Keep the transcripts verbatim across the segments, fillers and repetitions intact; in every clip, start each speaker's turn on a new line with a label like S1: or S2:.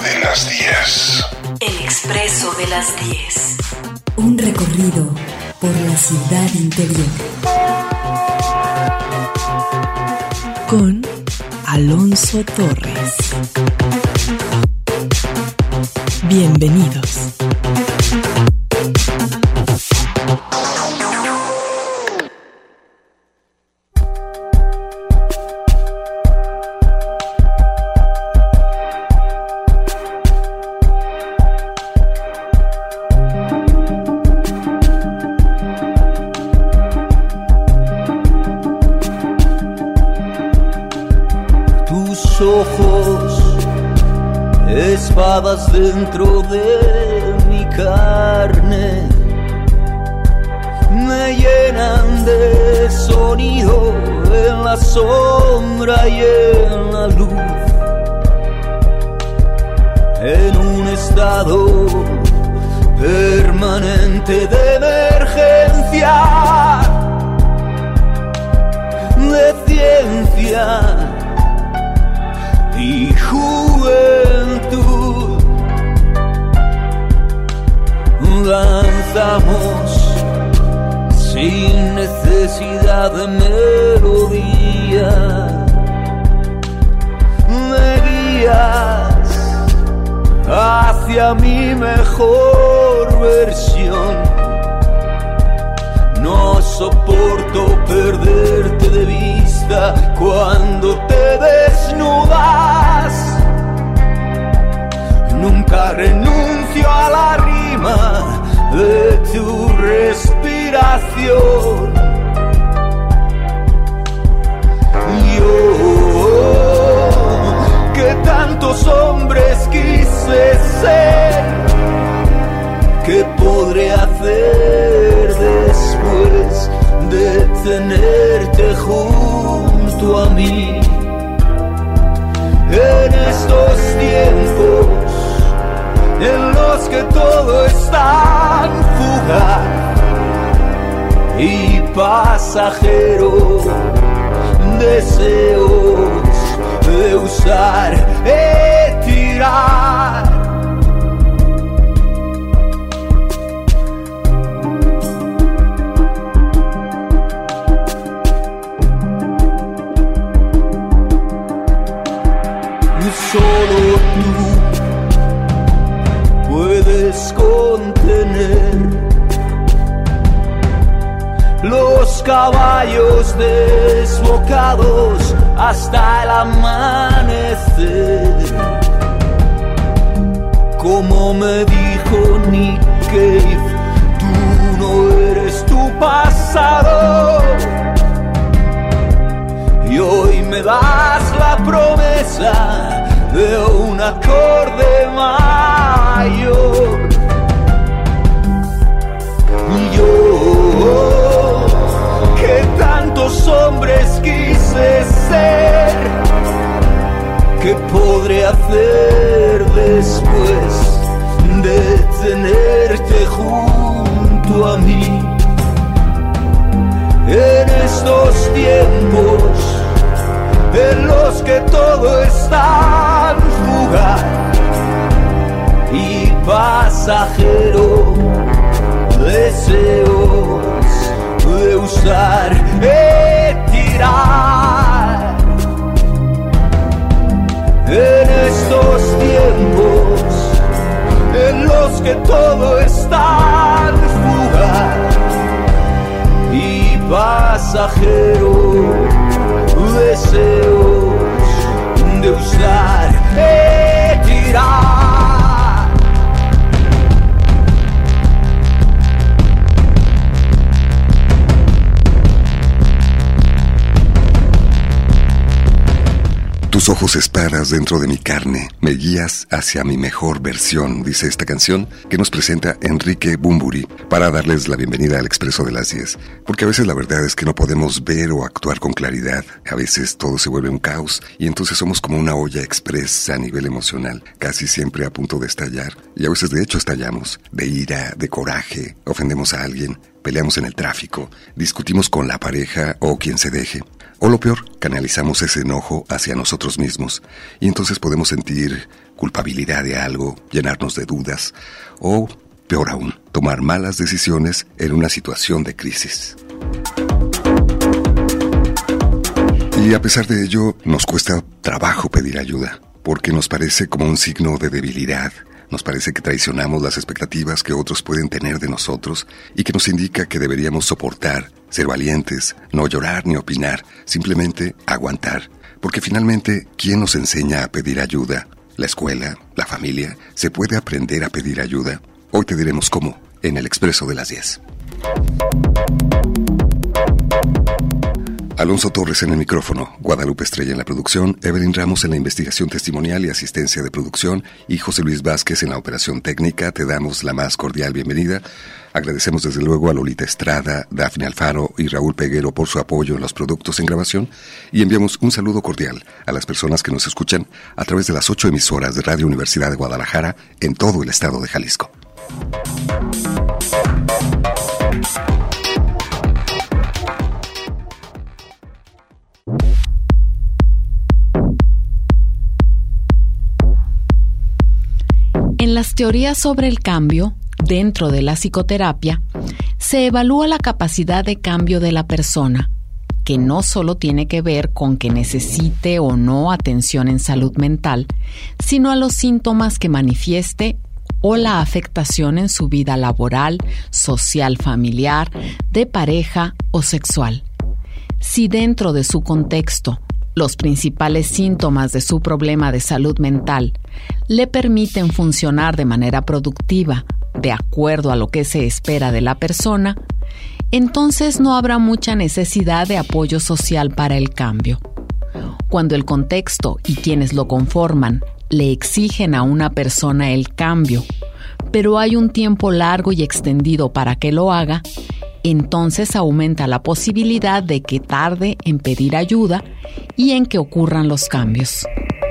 S1: de las diez.
S2: El Expreso de las diez.
S3: Un recorrido por la ciudad interior. Con Alonso Torres. Bienvenidos.
S4: Ojos, espadas dentro de mi carne, me llenan de sonido en la sombra y en la luz, en un estado permanente de emergencia, de ciencia y juventud. Danzamos sin necesidad de melodía. Me guías hacia mi mejor versión. No soporto perderte de vista cuando te desnudas. Nunca renuncio a la rima de tu respiración. Yo, que tantos hombres quise ser, ¿qué podré hacer después de tenerte junto a mí? En estos tiempos en los que todo es tan fugaz y pasajero, deseos de usar y tirar. Solo tú puedes contener los caballos desbocados hasta el amanecer. Como me dijo Nick Cave, tú no eres tu pasado. Y hoy me das la promesa de un acorde mayor. Yo, que tantos hombres quise ser, ¿qué podré hacer después de tenerte junto a mí? En estos tiempos en los que todo es tan fugaz y pasajero, deseos de usar y tirar. En estos tiempos en los que todo es tan fugaz y pasajero, deseos de usar y tirar.
S1: Tus ojos espadas dentro de mi carne, me guías hacia mi mejor versión, dice esta canción que nos presenta Enrique Bunbury para darles la bienvenida al Expreso de las diez. Porque a veces la verdad es que no podemos ver o actuar con claridad, a veces todo se vuelve un caos y entonces somos como una olla express a nivel emocional, casi siempre a punto de estallar, y a veces de hecho estallamos, de ira, de coraje, ofendemos a alguien, peleamos en el tráfico, discutimos con la pareja o quien se deje. O lo peor, canalizamos ese enojo hacia nosotros mismos y entonces podemos sentir culpabilidad de algo, llenarnos de dudas o, peor aún, tomar malas decisiones en una situación de crisis. Y a pesar de ello, nos cuesta trabajo pedir ayuda, porque nos parece como un signo de debilidad. Nos parece que traicionamos las expectativas que otros pueden tener de nosotros y que nos indica que deberíamos soportar, ser valientes, no llorar ni opinar, simplemente aguantar. Porque finalmente, ¿quién nos enseña a pedir ayuda? ¿La escuela? ¿La familia? ¿Se puede aprender a pedir ayuda? Hoy te diremos cómo, en el Expreso de las diez. Alonso Torres en el micrófono, Guadalupe Estrella en la producción, Evelyn Ramos en la investigación testimonial y asistencia de producción y José Luis Vázquez en la operación técnica. Te damos la más cordial bienvenida. Agradecemos desde luego a Lolita Estrada, Dafne Alfaro y Raúl Peguero por su apoyo en los productos en grabación y enviamos un saludo cordial a las personas que nos escuchan a través de las ocho emisoras de Radio Universidad de Guadalajara en todo el estado de Jalisco.
S5: En las teorías sobre el cambio, dentro de la psicoterapia, se evalúa la capacidad de cambio de la persona, que no solo tiene que ver con que necesite o no atención en salud mental, sino a los síntomas que manifieste o la afectación en su vida laboral, social, familiar, de pareja o sexual. Si dentro de su contexto, los principales síntomas de su problema de salud mental le permiten funcionar de manera productiva, de acuerdo a lo que se espera de la persona, entonces no habrá mucha necesidad de apoyo social para el cambio. Cuando el contexto y quienes lo conforman le exigen a una persona el cambio, pero hay un tiempo largo y extendido para que lo haga, entonces aumenta la posibilidad de que tarde en pedir ayuda y en que ocurran los cambios.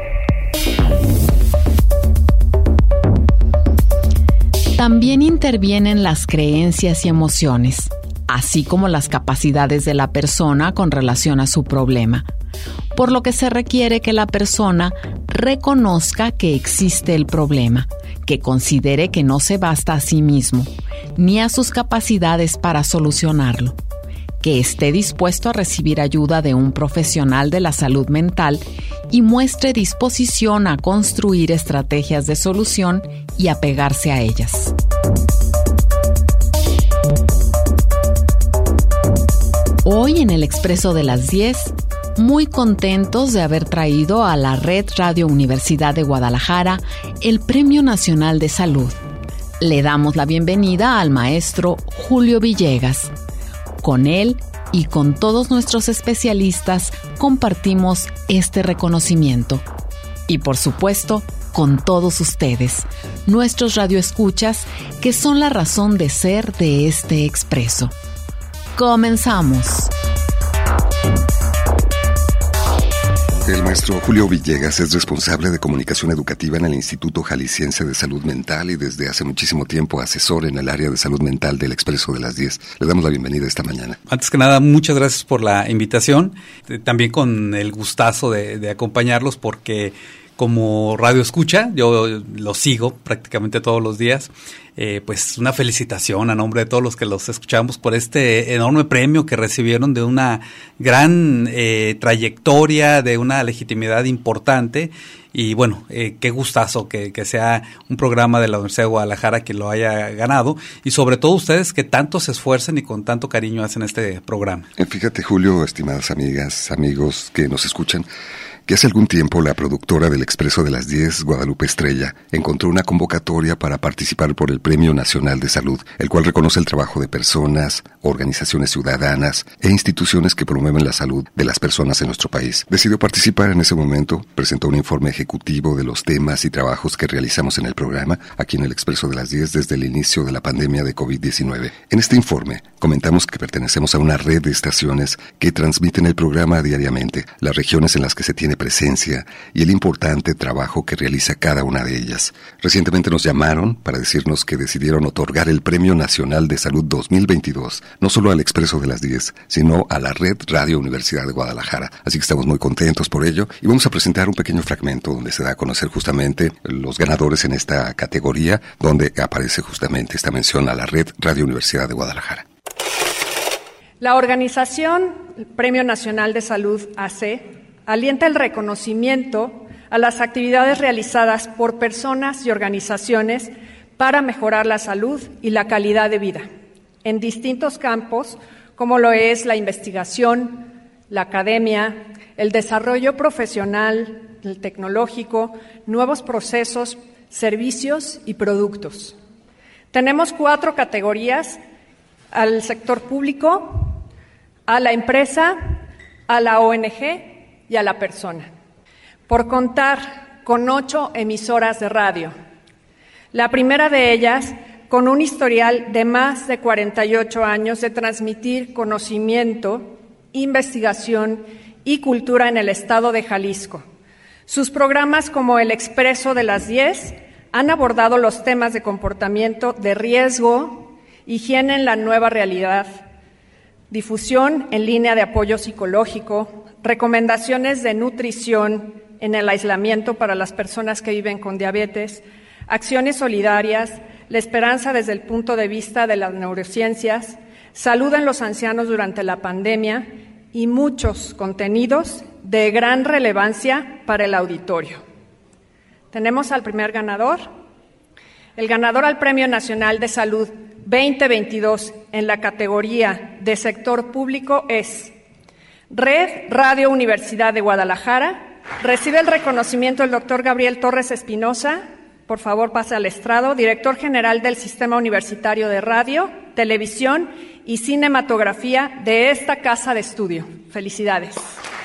S5: También intervienen las creencias y emociones, así como las capacidades de la persona con relación a su problema, por lo que se requiere que la persona reconozca que existe el problema, que considere que no se basta a sí mismo, ni a sus capacidades para solucionarlo, que esté dispuesto a recibir ayuda de un profesional de la salud mental y muestre disposición a construir estrategias de solución y apegarse a ellas. Hoy en el Expreso de las diez, muy contentos de haber traído a la Red Radio Universidad de Guadalajara el Premio Nacional de Salud. Le damos la bienvenida al maestro Julio Villegas. Con él y con todos nuestros especialistas compartimos este reconocimiento. Y por supuesto, con todos ustedes, nuestros radioescuchas, que son la razón de ser de este Expreso. Comenzamos.
S1: El maestro Julio Villegas es responsable de comunicación educativa en el Instituto Jalisciense de Salud Mental y desde hace muchísimo tiempo asesor en el área de salud mental del Expreso de las diez. Le damos la bienvenida esta mañana.
S6: Antes que nada, muchas gracias por la invitación. También con el gustazo de, de acompañarlos porque como radio escucha, yo lo sigo prácticamente todos los días. Eh, pues una felicitación a nombre de todos los que los escuchamos por este enorme premio que recibieron de una gran eh, trayectoria, de una legitimidad importante y bueno, eh, qué gustazo que, que sea un programa de la Universidad de Guadalajara que lo haya ganado y sobre todo ustedes que tanto se esfuerzan y con tanto cariño hacen este programa.
S1: Fíjate, Julio, estimadas amigas, amigos que nos escuchan, que hace algún tiempo la productora del Expreso de las diez, Guadalupe Estrella, encontró una convocatoria para participar por el Premio Nacional de Salud, el cual reconoce el trabajo de personas, organizaciones ciudadanas e instituciones que promueven la salud de las personas en nuestro país. Decidió participar en ese momento, presentó un informe ejecutivo de los temas y trabajos que realizamos en el programa, aquí en el Expreso de las diez, desde el inicio de la pandemia de covid diecinueve. En este informe comentamos que pertenecemos a una red de estaciones que transmiten el programa diariamente, las regiones en las que se tiene tiene presencia y el importante trabajo que realiza cada una de ellas. Recientemente nos llamaron para decirnos que decidieron otorgar el Premio Nacional de Salud dos mil veintidós, no solo al Expreso de las diez, sino a la Red Radio Universidad de Guadalajara. Así que estamos muy contentos por ello y vamos a presentar un pequeño fragmento donde se da a conocer justamente los ganadores en esta categoría, donde aparece justamente esta mención a la Red Radio Universidad de Guadalajara.
S7: La organización Premio Nacional de Salud A C alienta el reconocimiento a las actividades realizadas por personas y organizaciones para mejorar la salud y la calidad de vida en distintos campos, como lo es la investigación, la academia, el desarrollo profesional, el tecnológico, nuevos procesos, servicios y productos. Tenemos cuatro categorías: al sector público, a la empresa, a la O N G y a la persona, por contar con ocho emisoras de radio. La primera de ellas, con un historial de más de cuarenta y ocho años de transmitir conocimiento, investigación y cultura en el estado de Jalisco. Sus programas, como El Expreso de las diez, han abordado los temas de comportamiento de riesgo, higiene en la nueva realidad, difusión en línea de apoyo psicológico, recomendaciones de nutrición en el aislamiento para las personas que viven con diabetes, acciones solidarias, la esperanza desde el punto de vista de las neurociencias, salud en los ancianos durante la pandemia y muchos contenidos de gran relevancia para el auditorio. Tenemos al primer ganador. El ganador al Premio Nacional de Salud veinte veintidós en la categoría de sector público es Red Radio Universidad de Guadalajara. Recibe el reconocimiento el doctor Gabriel Torres Espinosa, por favor pase al estrado, director general del Sistema Universitario de Radio, Televisión y Cinematografía de esta casa de estudio. Felicidades.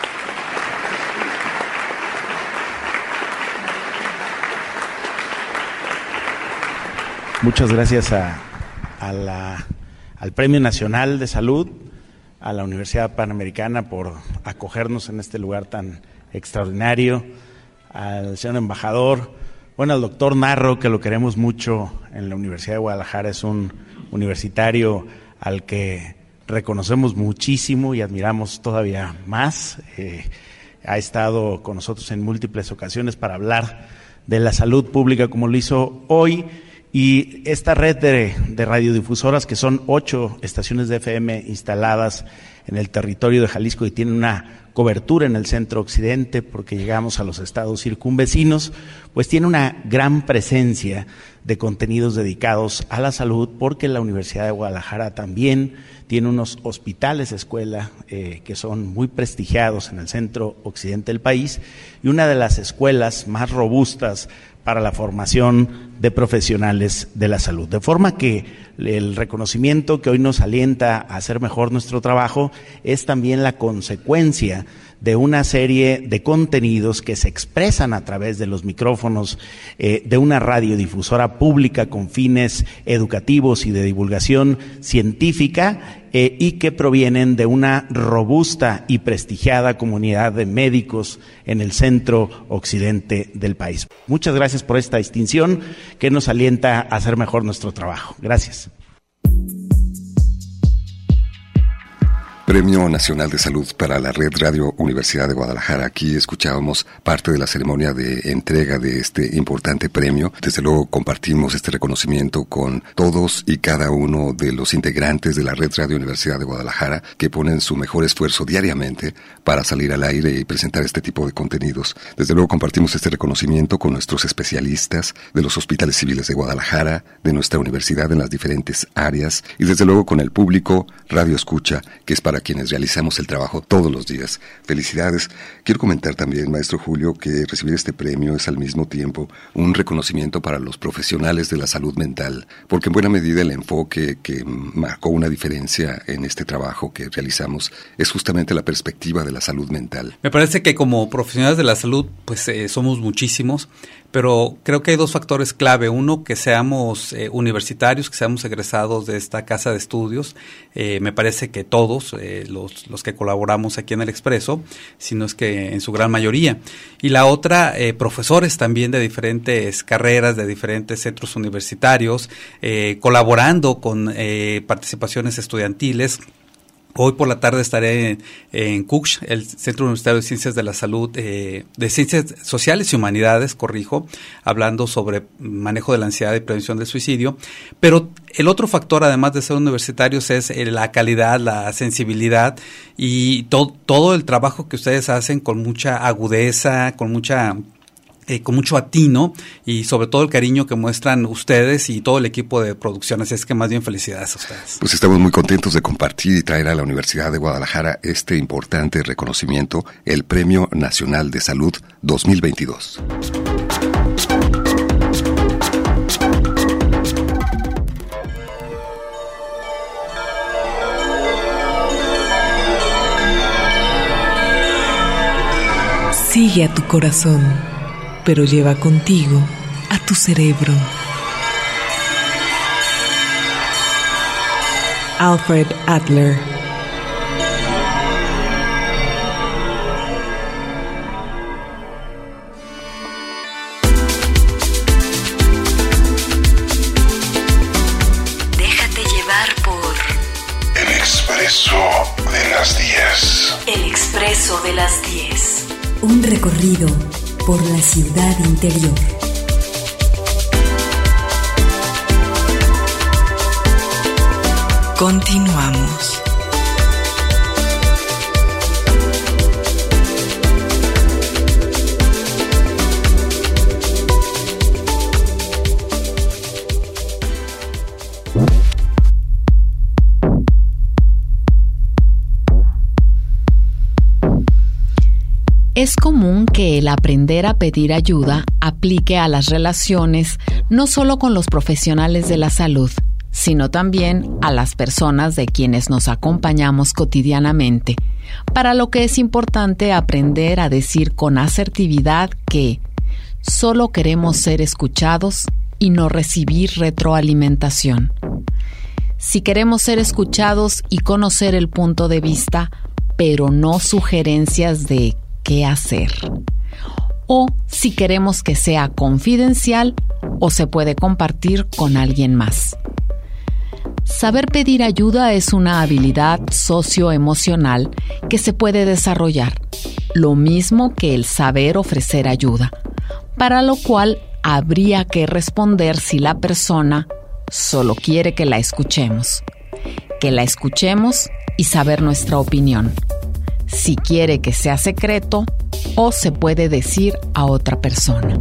S8: Muchas gracias a, a la, al Premio Nacional de Salud, a la Universidad Panamericana por acogernos en este lugar tan extraordinario, al señor embajador, bueno, al doctor Narro, que lo queremos mucho en la Universidad de Guadalajara, es un universitario al que reconocemos muchísimo y admiramos todavía más. Eh, ha estado con nosotros en múltiples ocasiones para hablar de la salud pública, como lo hizo hoy. Y esta red de, de radiodifusoras, que son ocho estaciones de F M instaladas en el territorio de Jalisco y tienen una cobertura en el centro occidente porque llegamos a los estados circunvecinos, pues tiene una gran presencia de contenidos dedicados a la salud, porque la Universidad de Guadalajara también tiene unos hospitales escuela eh, que son muy prestigiados en el centro occidente del país y una de las escuelas más robustas para la formación de profesionales de la salud. De forma que el reconocimiento que hoy nos alienta a hacer mejor nuestro trabajo es también la consecuencia de una serie de contenidos que se expresan a través de los micrófonos eh, de una radiodifusora pública con fines educativos y de divulgación científica eh, y que provienen de una robusta y prestigiada comunidad de médicos en el centro occidente del país. Muchas gracias por esta distinción que nos alienta a hacer mejor nuestro trabajo. Gracias.
S1: Premio Nacional de Salud para la Red Radio Universidad de Guadalajara. Aquí escuchábamos parte de la ceremonia de entrega de este importante premio. Desde luego compartimos este reconocimiento con todos y cada uno de los integrantes de la Red Radio Universidad de Guadalajara, que ponen su mejor esfuerzo diariamente para salir al aire y presentar este tipo de contenidos. Desde luego compartimos este reconocimiento con nuestros especialistas de los hospitales civiles de Guadalajara, de nuestra universidad en las diferentes áreas y desde luego con el público Radio Escucha, que es para quienes realizamos el trabajo todos los días. Felicidades. Quiero comentar también, maestro Julio, que recibir este premio es al mismo tiempo un reconocimiento para los profesionales de la salud mental, porque en buena medida el enfoque que marcó una diferencia en este trabajo que realizamos es justamente la perspectiva de la salud mental.
S6: Me parece que como profesionales de la salud, pues eh, somos muchísimos, pero creo que hay dos factores clave. Uno, que seamos eh, universitarios, que seamos egresados de esta casa de estudios. Eh, me parece que todos, eh, eh, los, los que colaboramos aquí en El Expreso, sino es que en su gran mayoría. Y la otra, eh, profesores también de diferentes carreras, de diferentes centros universitarios, eh, colaborando con eh, participaciones estudiantiles. Hoy por la tarde estaré en, en C U C H, el Centro Universitario de Ciencias de la Salud, eh, de Ciencias Sociales y Humanidades, corrijo, hablando sobre manejo de la ansiedad y prevención del suicidio. Pero el otro factor, además de ser universitarios, es eh, la calidad, la sensibilidad y to- todo el trabajo que ustedes hacen con mucha agudeza, con mucha... Eh, con mucho atino y sobre todo el cariño que muestran ustedes y todo el equipo de producción. Así es que más bien felicidades a ustedes.
S1: Pues estamos muy contentos de compartir y traer a la Universidad de Guadalajara este importante reconocimiento, el Premio Nacional de Salud dos mil veintidós.
S3: Sigue a tu corazón, pero lleva contigo a tu cerebro. Alfred Adler.
S2: Déjate llevar por
S9: El Expreso de las diez.
S2: El Expreso de las diez.
S3: Un recorrido por la ciudad interior.
S2: Continuamos.
S5: Es común que el aprender a pedir ayuda aplique a las relaciones no solo con los profesionales de la salud, sino también a las personas de quienes nos acompañamos cotidianamente, para lo que es importante aprender a decir con asertividad que solo queremos ser escuchados y no recibir retroalimentación. Si queremos ser escuchados y conocer el punto de vista, pero no sugerencias de qué hacer. O si queremos que sea confidencial o se puede compartir con alguien más. Saber pedir ayuda es una habilidad socioemocional que se puede desarrollar, lo mismo que el saber ofrecer ayuda, para lo cual habría que responder si la persona solo quiere que la escuchemos, que la escuchemos y saber nuestra opinión. Si quiere que sea secreto o se puede decir a otra persona.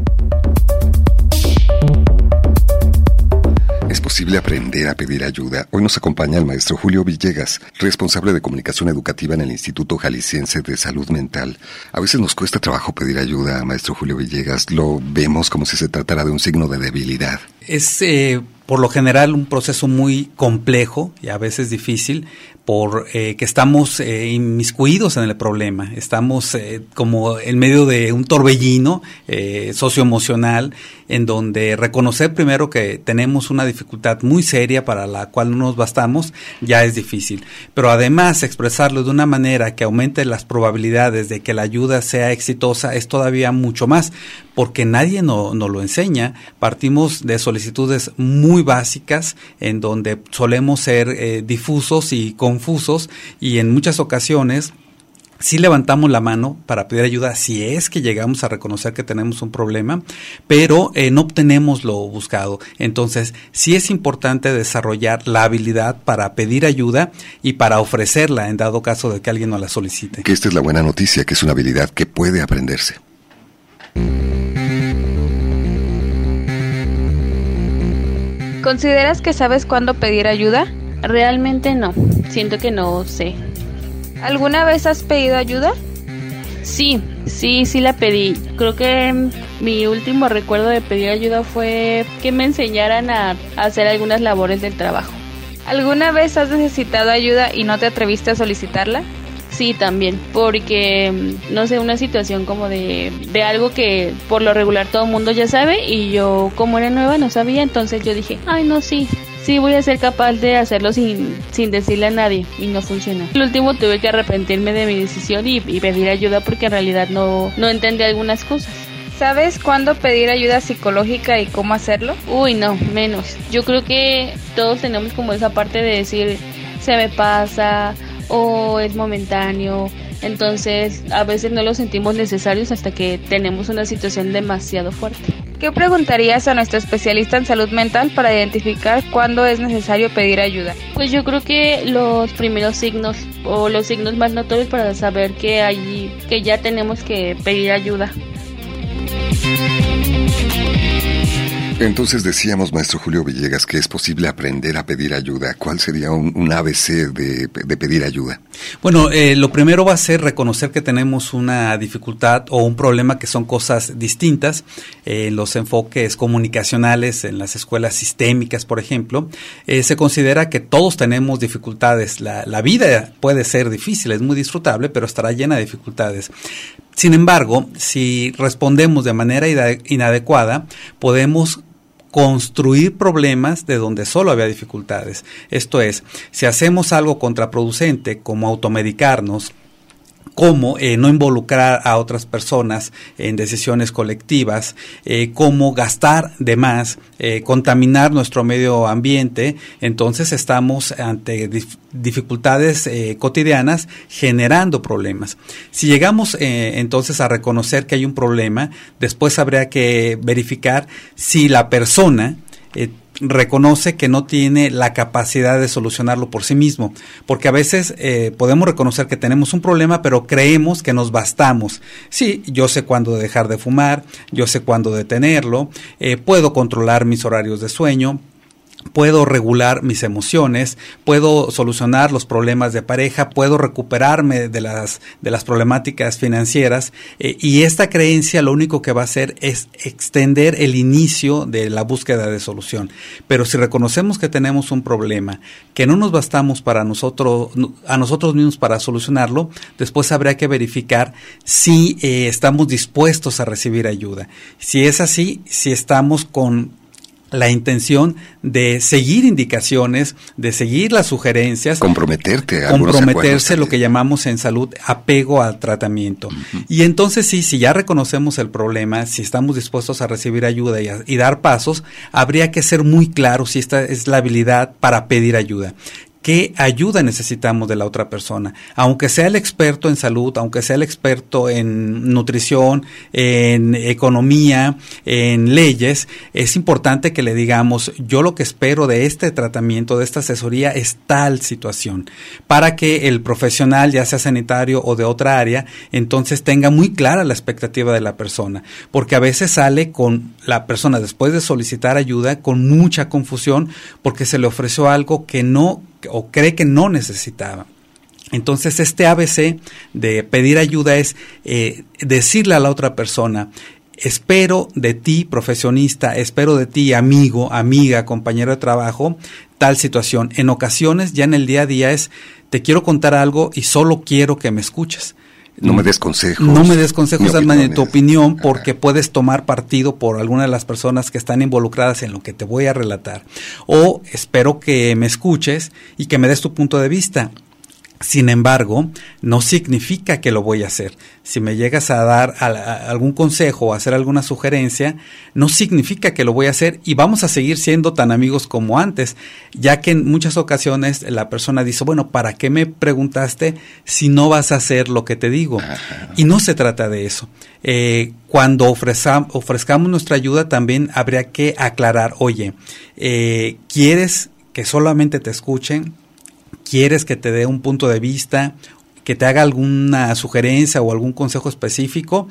S1: ¿Es posible aprender a pedir ayuda? Hoy nos acompaña el maestro Julio Villegas, responsable de comunicación educativa en el Instituto Jalisciense de Salud Mental. A veces nos cuesta trabajo pedir ayuda, maestro Julio Villegas. Lo vemos como si se tratara de un signo de debilidad.
S6: Es eh, por lo general un proceso muy complejo y a veces difícil, por eh, que estamos eh, inmiscuidos en el problema, estamos eh, como en medio de un torbellino eh, socioemocional, en donde reconocer primero que tenemos una dificultad muy seria para la cual no nos bastamos, ya es difícil, pero además expresarlo de una manera que aumente las probabilidades de que la ayuda sea exitosa es todavía mucho más, porque nadie nos no lo enseña. Partimos de solicitudes muy básicas, en donde solemos ser eh, difusos y confusos, y en muchas ocasiones sí levantamos la mano para pedir ayuda si es que llegamos a reconocer que tenemos un problema, pero eh, no obtenemos lo buscado. Entonces, sí es importante desarrollar la habilidad para pedir ayuda y para ofrecerla en dado caso de que alguien nos la solicite.
S1: Que esta es la buena noticia, que es una habilidad que puede aprenderse.
S10: ¿Consideras que sabes cuándo pedir ayuda?
S11: Realmente no, siento que no sé.
S10: ¿Alguna vez has pedido ayuda?
S11: Sí, sí, sí la pedí. Creo que mi último recuerdo de pedir ayuda fue que me enseñaran a hacer algunas labores del trabajo.
S10: ¿Alguna vez has necesitado ayuda y no te atreviste a solicitarla?
S11: Sí, también, porque, no sé, una situación como de, de algo que por lo regular todo el mundo ya sabe y yo como era nueva no sabía, entonces yo dije, ay no, sí, sí voy a ser capaz de hacerlo sin, sin decirle a nadie y no funciona. El último tuve que arrepentirme de mi decisión y, y pedir ayuda porque en realidad no, no entendí algunas cosas.
S10: ¿Sabes cuándo pedir ayuda psicológica y cómo hacerlo?
S11: Uy, no, menos. Yo creo que todos tenemos como esa parte de decir, se me pasa o es momentáneo. Entonces, a veces no lo sentimos necesarios hasta que tenemos una situación demasiado fuerte.
S10: ¿Qué preguntarías a nuestro especialista en salud mental para identificar cuándo es necesario pedir ayuda?
S11: Pues yo creo que los primeros signos o los signos más notorios para saber que hay, que ya tenemos que pedir ayuda.
S1: Entonces decíamos, maestro Julio Villegas, que es posible aprender a pedir ayuda. ¿Cuál sería un, un A B C de, de pedir ayuda?
S6: Bueno, eh, lo primero va a ser reconocer que tenemos una dificultad o un problema que son cosas distintas. En eh, los enfoques comunicacionales, en las escuelas sistémicas, por ejemplo, eh, se considera que todos tenemos dificultades. La, la vida puede ser difícil, es muy disfrutable, pero estará llena de dificultades. Sin embargo, si respondemos de manera inadecuada, podemos construir problemas de donde solo había dificultades. Esto es, si hacemos algo contraproducente como automedicarnos, como eh, no involucrar a otras personas en decisiones colectivas, eh, como gastar de más, eh, contaminar nuestro medio ambiente, entonces estamos ante dif- dificultades eh, cotidianas generando problemas. Si llegamos eh, entonces a reconocer que hay un problema, después habría que verificar si la persona eh, reconoce que no tiene la capacidad de solucionarlo por sí mismo, porque a veces eh, podemos reconocer que tenemos un problema, pero creemos que nos bastamos. Sí, yo sé cuándo dejar de fumar, yo sé cuándo detenerlo, eh, puedo controlar mis horarios de sueño, puedo regular mis emociones, puedo solucionar los problemas de pareja, puedo recuperarme de las de las problemáticas financieras, eh, y esta creencia lo único que va a hacer es extender el inicio de la búsqueda de solución. Pero si reconocemos que tenemos un problema, que no nos bastamos para nosotros a nosotros mismos para solucionarlo, después habría que verificar si eh, estamos dispuestos a recibir ayuda. Si es así, si estamos con la intención de seguir indicaciones, de seguir las sugerencias,
S1: comprometerte,
S6: comprometerse, lo que llamamos en salud apego al tratamiento. Uh-huh. Y entonces sí, si ya reconocemos el problema, si estamos dispuestos a recibir ayuda y, a, y dar pasos, habría que ser muy claro si esta es la habilidad para pedir ayuda. ¿Qué ayuda necesitamos de la otra persona? Aunque sea el experto en salud, aunque sea el experto en nutrición, en economía, en leyes, es importante que le digamos, yo lo que espero de este tratamiento, de esta asesoría, es tal situación, para que el profesional, ya sea sanitario o de otra área, entonces tenga muy clara la expectativa de la persona, porque a veces sale con la persona, después de solicitar ayuda, con mucha confusión, porque se le ofreció algo que no o cree que no necesitaba. Entonces este A B C de pedir ayuda es eh, decirle a la otra persona, espero de ti, profesionista, espero de ti, amigo, amiga, compañero de trabajo, tal situación. En ocasiones, ya en el día a día es, te quiero contar algo y solo quiero que me escuches.
S1: No me des consejos.
S6: No me des consejos, Alma, tu opinión, porque Ajá. puedes tomar partido por alguna de las personas que están involucradas en lo que te voy a relatar. O espero que me escuches y que me des tu punto de vista. Sin embargo, no significa que lo voy a hacer. Si me llegas a dar a, a algún consejo o a hacer alguna sugerencia, no significa que lo voy a hacer y vamos a seguir siendo tan amigos como antes, ya que en muchas ocasiones la persona dice, bueno, ¿para qué me preguntaste si no vas a hacer lo que te digo? Ajá. Y no se trata de eso. Eh, cuando ofrezca, ofrezcamos nuestra ayuda, también habría que aclarar, oye, eh, ¿quieres que solamente te escuchen? ¿Quieres que te dé un punto de vista, que te haga alguna sugerencia o algún consejo específico?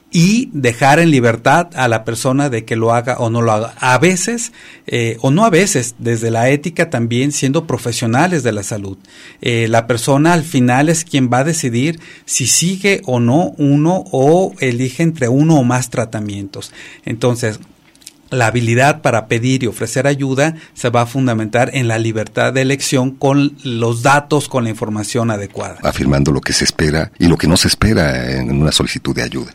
S6: Y dejar en libertad a la persona de que lo haga o no lo haga. A veces, eh, o no a veces, desde la ética también siendo profesionales de la salud. Eh, la persona al final es quien va a decidir si sigue o no uno o elige entre uno o más tratamientos. Entonces, la habilidad para pedir y ofrecer ayuda se va a fundamentar en la libertad de elección con los datos, con la información adecuada.
S1: Afirmando lo que se espera y lo que no se espera en una solicitud de ayuda.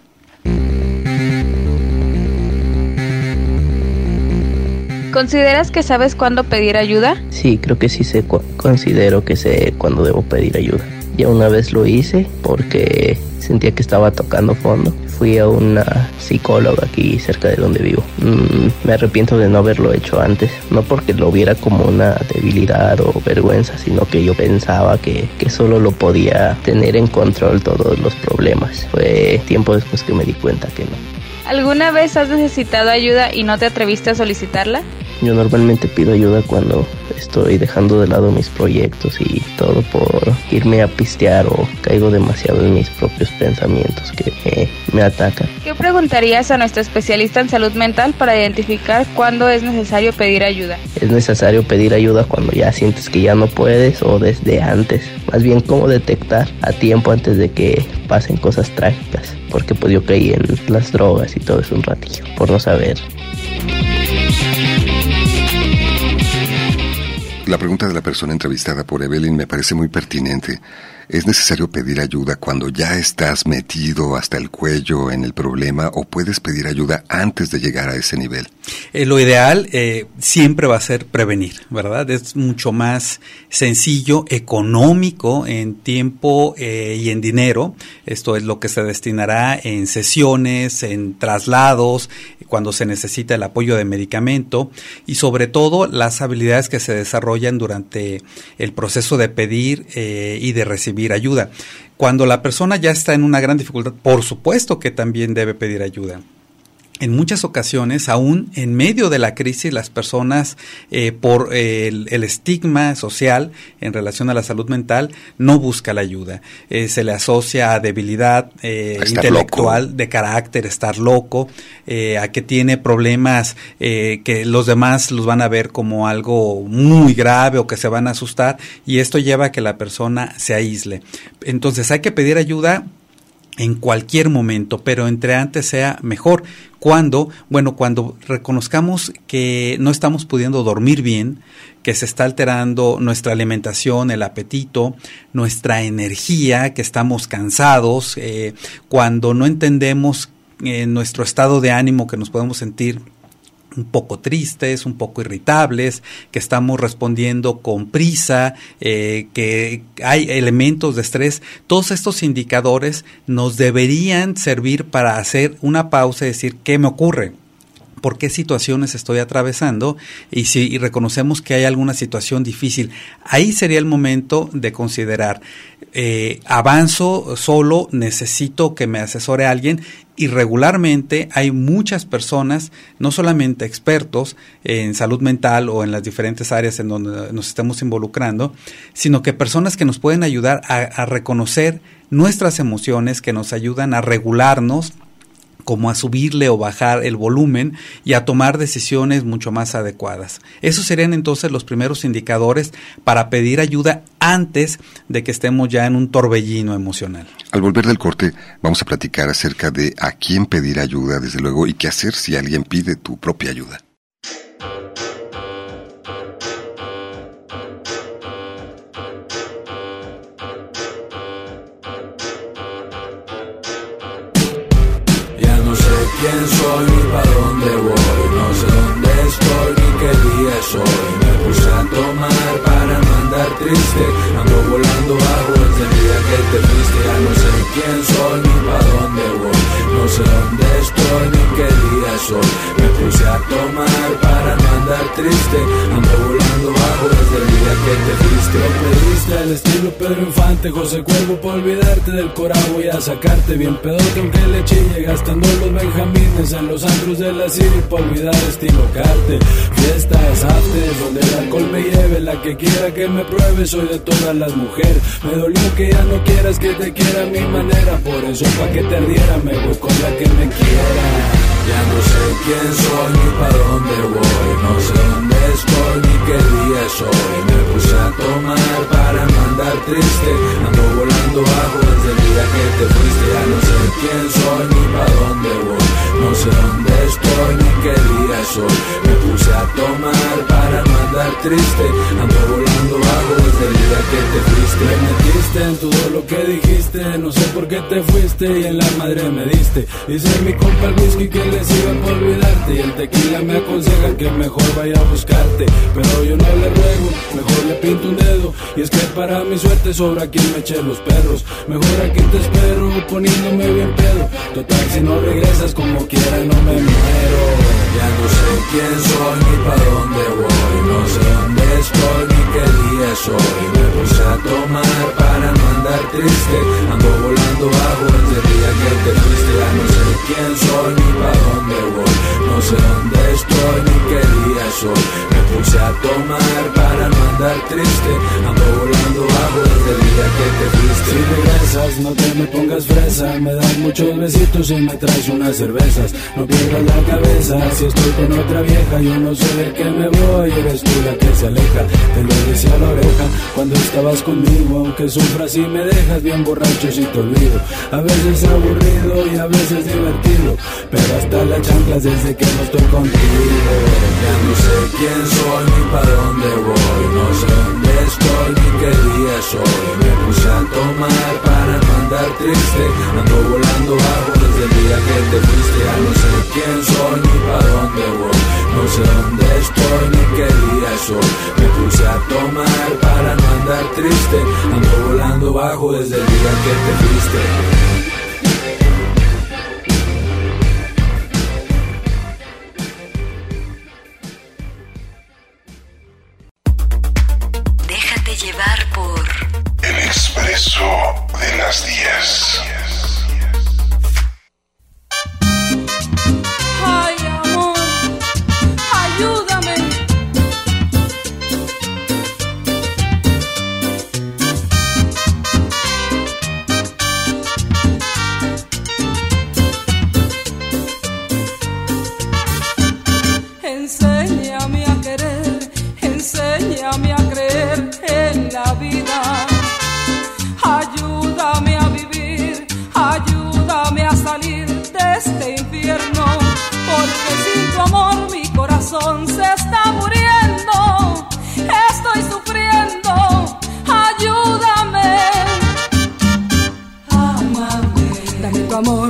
S10: ¿Consideras que sabes cuándo pedir ayuda?
S12: Sí, creo que sí sé, cu- considero que sé cuándo debo pedir ayuda. Ya una vez lo hice porque sentía que estaba tocando fondo. Fui a una psicóloga aquí cerca de donde vivo. Mm, me arrepiento de no haberlo hecho antes, no porque lo viera como una debilidad o vergüenza, sino que yo pensaba que, que solo lo podía tener en control todos los problemas. Fue tiempo después que me di cuenta que no.
S10: ¿Alguna vez has necesitado ayuda y no te atreviste a solicitarla?
S12: Yo normalmente pido ayuda cuando estoy dejando de lado mis proyectos y todo por irme a pistear o caigo demasiado en mis propios pensamientos que eh, me atacan.
S10: ¿Qué preguntarías a nuestro especialista en salud mental para identificar cuándo es necesario pedir ayuda?
S12: Es necesario pedir ayuda cuando ya sientes que ya no puedes o desde antes. Más bien cómo detectar a tiempo antes de que pasen cosas trágicas. Porque pues yo caí en las drogas y todo eso un ratillo por no saber.
S1: La pregunta de la persona entrevistada por Evelyn me parece muy pertinente. ¿Es necesario pedir ayuda cuando ya estás metido hasta el cuello en el problema o puedes pedir ayuda antes de llegar a ese nivel?
S6: Eh, lo ideal eh, siempre va a ser prevenir, ¿verdad? Es mucho más sencillo, económico en tiempo eh, y en dinero. Esto es lo que se destinará en sesiones, en traslados, cuando se necesita el apoyo de medicamento y sobre todo las habilidades que se desarrollan durante el proceso de pedir eh, y de recibir ayuda. Cuando la persona ya está en una gran dificultad, por supuesto que también debe pedir ayuda. En muchas ocasiones, aún en medio de la crisis, las personas, eh, por eh, el, el estigma social en relación a la salud mental, no busca la ayuda. Eh, se le asocia a debilidad eh, intelectual, loco. de carácter, estar loco, eh, a que tiene problemas eh, que los demás los van a ver como algo muy grave o que se van a asustar, y esto lleva a que la persona se aísle. Entonces hay que pedir ayuda en cualquier momento, pero entre antes sea mejor. ¿Cuándo? Bueno, cuando reconozcamos que no estamos pudiendo dormir bien, que se está alterando nuestra alimentación, el apetito, nuestra energía, que estamos cansados, eh, cuando no entendemos eh, nuestro estado de ánimo, que nos podemos sentir un poco tristes, un poco irritables, que estamos respondiendo con prisa, eh, que hay elementos de estrés. Todos estos indicadores nos deberían servir para hacer una pausa y decir, ¿qué me ocurre? ¿Por qué situaciones estoy atravesando? Y si y reconocemos que hay alguna situación difícil, ahí sería el momento de considerar, eh, avanzo solo, necesito que me asesore alguien. Y regularmente hay muchas personas, no solamente expertos en salud mental o en las diferentes áreas en donde nos estamos involucrando, sino que personas que nos pueden ayudar a, a reconocer nuestras emociones, que nos ayudan a regularnos, como a subirle o bajar el volumen y a tomar decisiones mucho más adecuadas. Esos serían entonces los primeros indicadores para pedir ayuda antes de que estemos ya en un torbellino emocional.
S1: Al volver del corte, vamos a platicar acerca de a quién pedir ayuda, desde luego, y qué hacer si alguien pide tu propia ayuda.
S13: ¿Quién soy ni pa' dónde voy? No sé dónde estoy ni qué día soy. Me puse a tomar para no andar triste. Ando volando bajo desde el día que te fuiste. Ya no sé quién soy ni pa' dónde voy. No sé dónde estoy ni qué día soy. Me puse a tomar para no andar triste. Ando volando bajo desde el día que te fuiste. Me pediste al estilo Pedro Infante, José Cuervo, por olvidarte del coraje. Voy a sacarte bien pedote aunque le chille, gastando los benjamines en los antros de la city, por olvidar estilo cártel. Fiestas, after, donde el alcohol me lleve, la que quiera que me pruebe, soy de todas las mujeres. Me dolió que ya no quieras que te quiera a mi manera, por eso pa' que te ardiera me voy con la que me quiera. Ya no sé quién soy ni pa' dónde voy, no sé dónde estoy ni qué día soy. Me puse a tomar para no andar triste, ando volando bajo desde el día que te fuiste. Ya no sé quién soy ni pa' dónde voy, no sé dónde estoy ni qué día soy. Me puse a tomar para no andar mandar triste. Ando volando bajo desde el día que te fuiste. Me metiste en todo lo que dijiste, no sé por qué te fuiste y en la madre me diste. Dice mi compa el whisky que le sigan por olvidarte, y el tequila me aconseja que mejor vaya a buscarte. Pero yo no le ruego, mejor le pinto un dedo, y es que para mi suerte sobra quien me eche los perros. Mejor aquí te espero poniéndome bien pedo. Total, si no regresas como quiera no me muero.
S14: Ya no sé quién soy ni pa' dónde voy, no sé dónde estoy ni qué día es hoy. Me puse a tomar para no andar triste, ando volando bajo desde el día que te fuiste. Ya no sé quién soy ni pa' dónde voy, no sé dónde estoy ni qué día es hoy. Me puse a tomar para no andar triste, ando volando bajo desde el día que te fuiste.
S13: Si regresas no te me pongas fresa, me das muchos besitos y me traes unas cervezas. No pierdas la cabeza, si estoy con otra vieja, yo no sé de qué me voy, eres tú la que se aleja. Te lo decía a la oreja cuando estabas conmigo, aunque sufras y me dejas bien borracho si te olvido. A veces aburrido y a veces divertido, pero hasta las chanclas desde que no estoy contigo.
S14: Ya no sé quién soy ni pa' dónde voy, no sé dónde estoy ni qué día soy. Me puse a tomar para no andar triste, ando volando bajo desde el día que te fuiste. Ya no sé quién soy ni pa' dónde voy, no sé dónde estoy ni qué día soy. Me puse a tomar para no andar triste, ando volando bajo desde el día que te fuiste.
S2: Llevar por
S9: El Expreso de las diez.
S15: Ay, amor, ayúdame. Enséñame a querer, enséñame a creer en la vida. Ayúdame a vivir, ayúdame a salir de este infierno, porque sin tu amor mi corazón se está muriendo. Estoy sufriendo, ayúdame. Ámame, dame tu amor,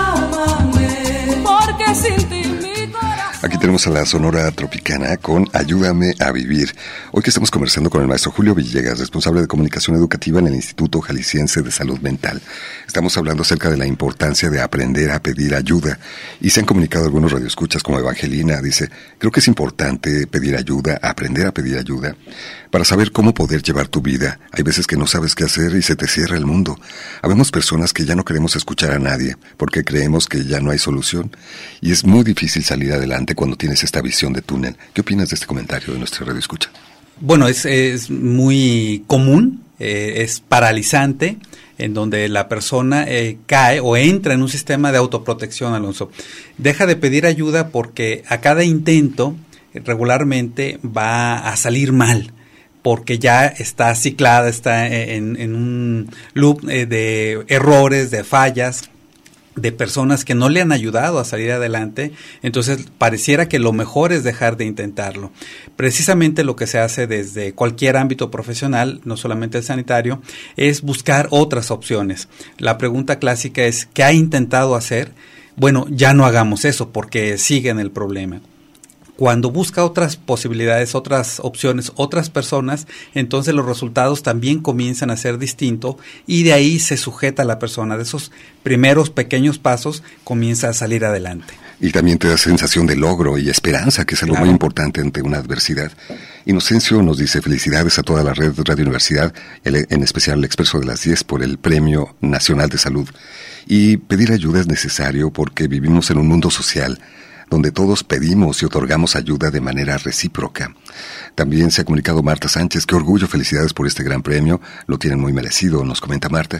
S15: ámame, porque sin ti mi corazón.
S1: Aquí tenemos a la Sonora Tropicana con Ayúdame a Vivir. Hoy que estamos conversando con el maestro Julio Villegas, responsable de comunicación educativa en el Instituto Jalisciense de Salud Mental. Estamos hablando acerca de la importancia de aprender a pedir ayuda. Y se han comunicado algunos radioescuchas como Evangelina, dice, creo que es importante pedir ayuda, aprender a pedir ayuda, para saber cómo poder llevar tu vida. Hay veces que no sabes qué hacer y se te cierra el mundo. Habemos personas que ya no queremos escuchar a nadie, porque creemos que ya no hay solución. Y es muy difícil salir adelante cuando tienes esta visión de túnel. ¿Qué opinas de este comentario de nuestra radioescucha?
S6: Bueno, es, es muy común, eh, es paralizante, en donde la persona eh, cae o entra en un sistema de autoprotección, Alonso. Deja de pedir ayuda porque a cada intento eh, regularmente va a salir mal, porque ya está ciclada, está en, en un loop eh, de errores, de fallas, de personas que no le han ayudado a salir adelante. Entonces pareciera que lo mejor es dejar de intentarlo. Precisamente lo que se hace desde cualquier ámbito profesional, no solamente el sanitario, es buscar otras opciones. La pregunta clásica es, ¿qué ha intentado hacer? Bueno, ya no hagamos eso porque sigue en el problema. Cuando busca otras posibilidades, otras opciones, otras personas, entonces los resultados también comienzan a ser distintos y de ahí se sujeta a la persona. De esos primeros pequeños pasos comienza a salir adelante.
S1: Y también te da sensación de logro y esperanza, que es algo claro. muy importante ante una adversidad. Inocencio nos dice, felicidades a toda la red Radio Universidad, el, en especial el Expreso de las diez, por el Premio Nacional de Salud. Y pedir ayuda es necesario porque vivimos en un mundo social donde todos pedimos y otorgamos ayuda de manera recíproca. También se ha comunicado Marta Sánchez, qué orgullo, felicidades por este gran premio, lo tienen muy merecido, nos comenta Marta.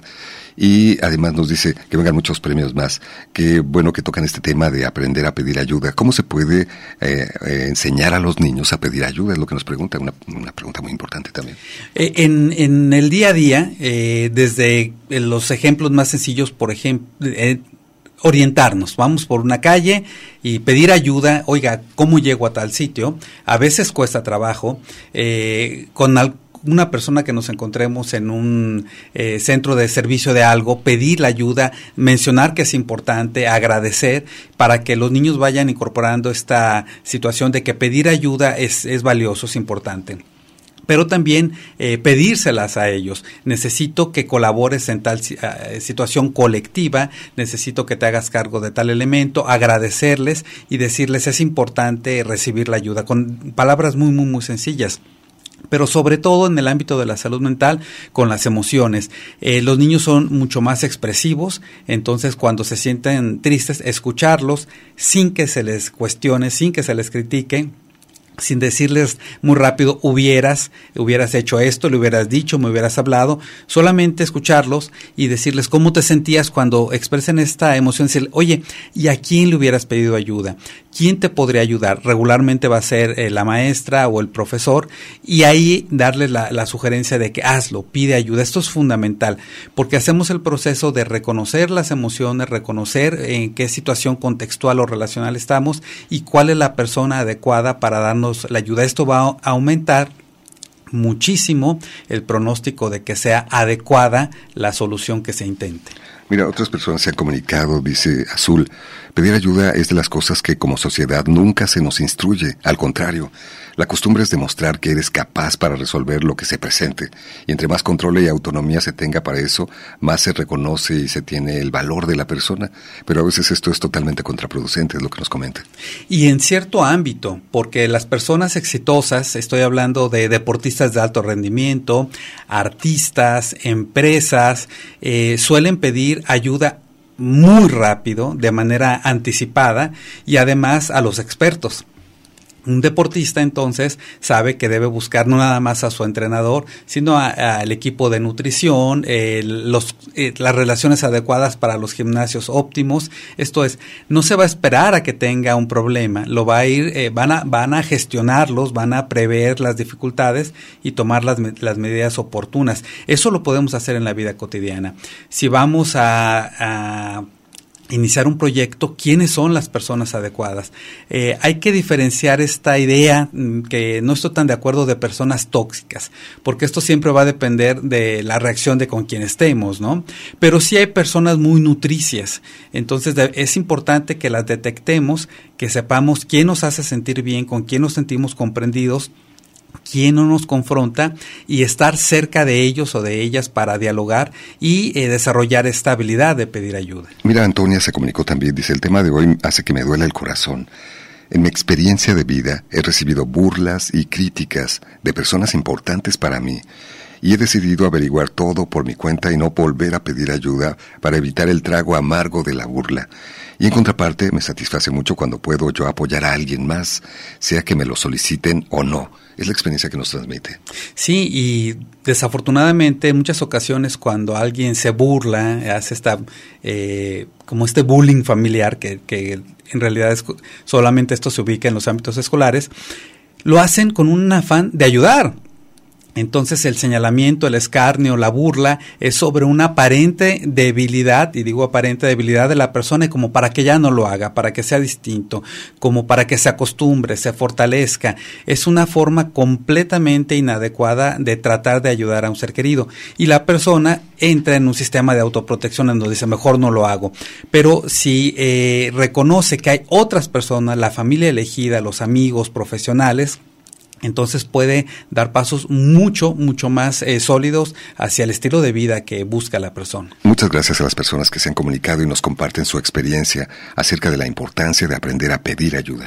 S1: Y además nos dice que vengan muchos premios más, qué bueno que tocan este tema de aprender a pedir ayuda. ¿Cómo se puede eh, eh, enseñar a los niños a pedir ayuda? Es lo que nos pregunta, una, una pregunta muy importante también.
S6: Eh, en, en el día a día, eh, desde los ejemplos más sencillos, por ejemplo, eh, orientarnos. Vamos por una calle y pedir ayuda. Oiga, ¿cómo llego a tal sitio? A veces cuesta trabajo. Eh, con al, una persona que nos encontremos en un eh, centro de servicio de algo, pedir la ayuda, mencionar que es importante, agradecer, para que los niños vayan incorporando esta situación de que pedir ayuda es, es valioso, es importante. Pero también eh, pedírselas a ellos. Necesito que colabores en tal uh, situación colectiva, necesito que te hagas cargo de tal elemento, agradecerles y decirles es importante recibir la ayuda, con palabras muy, muy, muy sencillas. Pero sobre todo en el ámbito de la salud mental, con las emociones. Eh, los niños son mucho más expresivos, entonces cuando se sienten tristes, escucharlos sin que se les cuestione, sin que se les critique, sin decirles muy rápido, hubieras, hubieras hecho esto, le hubieras dicho, me hubieras hablado, solamente escucharlos y decirles cómo te sentías cuando expresen esta emoción, decirle, oye, ¿y a quién le hubieras pedido ayuda? ¿Quién te podría ayudar? Regularmente va a ser eh, la maestra o el profesor, y ahí darle la, la sugerencia de que hazlo, pide ayuda. Esto es fundamental, porque hacemos el proceso de reconocer las emociones, reconocer en qué situación contextual o relacional estamos y cuál es la persona adecuada para darnos la ayuda. Esto va a aumentar muchísimo el pronóstico de que sea adecuada la solución que se intente.
S1: Mira, otras personas se han comunicado, dice Azul, pedir ayuda es de las cosas que como sociedad nunca se nos instruye. Al contrario, la costumbre es demostrar que eres capaz para resolver lo que se presente. Y entre más control y autonomía se tenga para eso, más se reconoce y se tiene el valor de la persona. Pero a veces esto es totalmente contraproducente, es lo que nos comenta.
S6: Y en cierto ámbito, porque las personas exitosas, estoy hablando de deportistas de alto rendimiento, artistas, empresas, eh, suelen pedir ayuda muy rápido, de manera anticipada, y además a los expertos. Un deportista entonces sabe que debe buscar no nada más a su entrenador, sino al equipo de nutrición, eh, los, eh, las relaciones adecuadas para los gimnasios óptimos. Esto es, no se va a esperar a que tenga un problema, lo va a ir, eh, van a, van a gestionarlos, van a prever las dificultades y tomar las, las medidas oportunas. Eso lo podemos hacer en la vida cotidiana. Si vamos a, a iniciar un proyecto, ¿quiénes son las personas adecuadas? Eh, hay que diferenciar esta idea, que no estoy tan de acuerdo, de personas tóxicas, porque esto siempre va a depender de la reacción de con quien estemos, ¿no? Pero sí hay personas muy nutricias, entonces de, es importante que las detectemos, que sepamos quién nos hace sentir bien, con quién nos sentimos comprendidos, quién no nos confronta, y estar cerca de ellos o de ellas para dialogar y eh, desarrollar esta habilidad de pedir ayuda.
S1: Mira, Antonia se comunicó también, dice, el tema de hoy hace que me duela el corazón. En mi experiencia de vida he recibido burlas y críticas de personas importantes para mí, y he decidido averiguar todo por mi cuenta y no volver a pedir ayuda para evitar el trago amargo de la burla. Y en contraparte me satisface mucho cuando puedo yo apoyar a alguien más, sea que me lo soliciten o no. Es la experiencia que nos transmite.
S6: Sí, y desafortunadamente en muchas ocasiones cuando alguien se burla, hace esta eh, como este bullying familiar, que, que en realidad es, solamente esto se ubica en los ámbitos escolares, lo hacen con un afán de ayudar. Entonces el señalamiento, el escarnio, la burla es sobre una aparente debilidad, y digo aparente debilidad de la persona, como para que ya no lo haga, para que sea distinto, como para que se acostumbre, se fortalezca. Es una forma completamente inadecuada de tratar de ayudar a un ser querido, y la persona entra en un sistema de autoprotección en donde dice mejor no lo hago. Pero si eh, reconoce que hay otras personas, la familia elegida, los amigos, profesionales, entonces puede dar pasos mucho, mucho más eh, sólidos hacia el estilo de vida que busca la persona.
S1: Muchas gracias a las personas que se han comunicado y nos comparten su experiencia acerca de la importancia de aprender a pedir ayuda.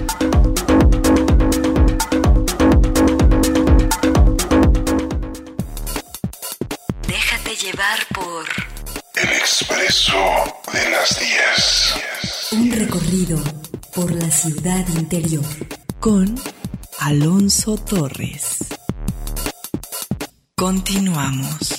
S2: Déjate llevar por
S9: El Expreso de las diez.
S2: Un recorrido por la ciudad interior
S3: con Alonso Torres. Continuamos.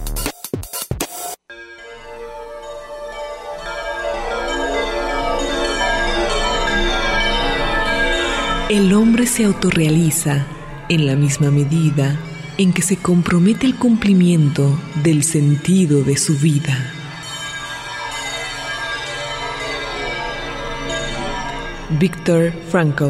S3: El hombre se autorrealiza en la misma medida en que se compromete el cumplimiento del sentido de su vida. Viktor Frankl.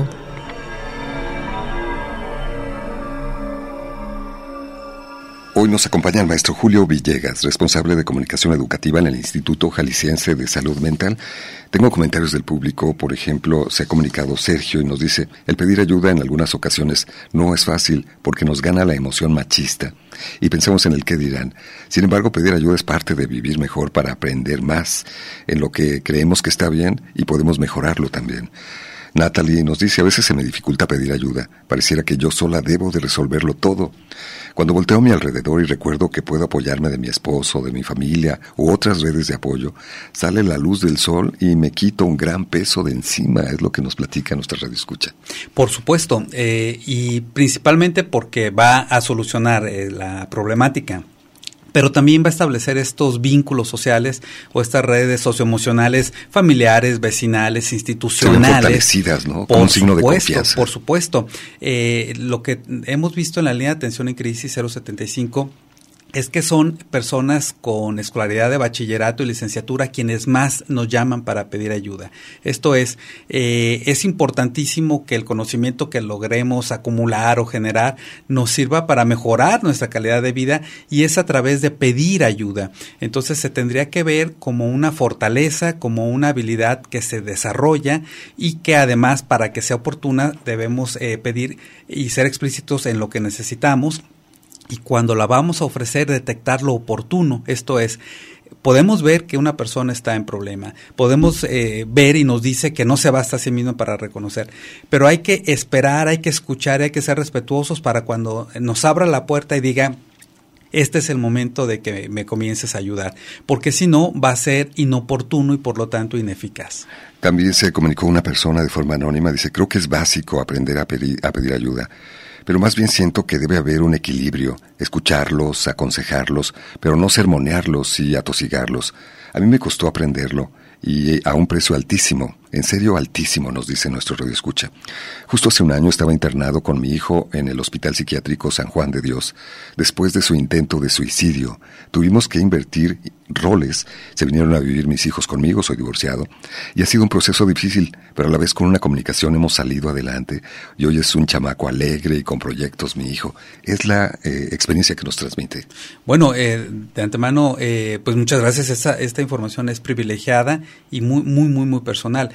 S1: Hoy nos acompaña el maestro Julio Villegas, responsable de comunicación educativa en el Instituto Jalisciense de Salud Mental. Tengo comentarios del público, por ejemplo, se ha comunicado Sergio y nos dice, el pedir ayuda en algunas ocasiones no es fácil porque nos gana la emoción machista y pensamos en el qué dirán. Sin embargo, pedir ayuda es parte de vivir mejor para aprender más en lo que creemos que está bien y podemos mejorarlo también. Natalie nos dice, a veces se me dificulta pedir ayuda, pareciera que yo sola debo de resolverlo todo. Cuando volteo a mi alrededor y recuerdo que puedo apoyarme de mi esposo, de mi familia u otras redes de apoyo, sale la luz del sol y me quito un gran peso de encima, es lo que nos platica nuestra radioescucha.
S6: Por supuesto, eh, y principalmente porque va a solucionar eh, la problemática, pero también va a establecer estos vínculos sociales o estas redes socioemocionales, familiares, vecinales, institucionales.
S1: Son fortalecidas, ¿no? Como un signo de confianza.
S6: Por supuesto. Eh, lo que hemos visto en la línea de atención en crisis cero setenta y cinco es que son personas con escolaridad de bachillerato y licenciatura quienes más nos llaman para pedir ayuda. Esto es, eh, es importantísimo que el conocimiento que logremos acumular o generar nos sirva para mejorar nuestra calidad de vida y es a través de pedir ayuda. Entonces se tendría que ver como una fortaleza, como una habilidad que se desarrolla y que además para que sea oportuna debemos eh, pedir y ser explícitos en lo que necesitamos. Y cuando la vamos a ofrecer, detectar lo oportuno. Esto es, podemos ver que una persona está en problema. Podemos eh, ver y nos dice que no se basta a sí mismo para reconocer. Pero hay que esperar, hay que escuchar, hay que ser respetuosos para cuando nos abra la puerta y diga, este es el momento de que me comiences a ayudar. Porque si no, va a ser inoportuno y por lo tanto ineficaz.
S1: También se comunicó una persona de forma anónima, dice, creo que es básico aprender a pedir, a pedir ayuda. Pero más bien siento que debe haber un equilibrio, escucharlos, aconsejarlos, pero no sermonearlos y atosigarlos. A mí me costó aprenderlo y a un precio altísimo, en serio altísimo, nos dice nuestro radioescucha. Justo hace un año estaba internado con mi hijo en el Hospital Psiquiátrico San Juan de Dios. Después de su intento de suicidio, tuvimos que invertir roles. Se vinieron a vivir mis hijos conmigo, soy divorciado, y ha sido un proceso difícil, pero a la vez con una comunicación hemos salido adelante, y hoy es un chamaco alegre y con proyectos, mi hijo. Es la eh, experiencia que nos transmite.
S6: Bueno, eh, de antemano, eh, pues muchas gracias. Esta, esta información es privilegiada y muy, muy, muy, muy personal.